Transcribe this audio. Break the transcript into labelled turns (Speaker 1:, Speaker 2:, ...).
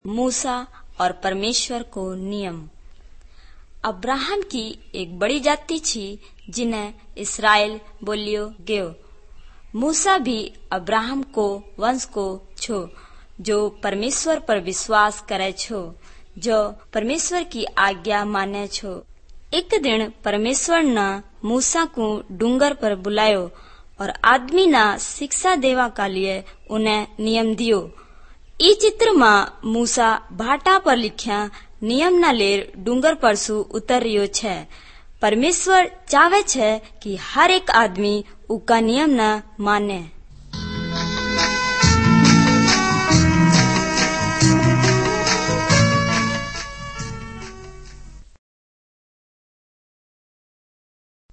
Speaker 1: मूसा और परमेश्वर को नियम। अब्राहम की एक बड़ी जाति थी जिन्हें इस्राएल बोलियो गयो। मूसा भी अब्राहम को वंश को छो जो परमेश्वर पर विश्वास करे छो, जो परमेश्वर की आज्ञा माने छो। एक दिन परमेश्वर ने मूसा को डूंगर पर बुलायो और आदमी ना शिक्षा देवा का लिए उन्हें नियम दियो। ई चित्र में मूसा भाटा पर लिख्या नियम ना लेर डूंगर पर सु उतर रियो छे। परमेश्वर चाहे छे कि हर एक आदमी उका नियम ना माने।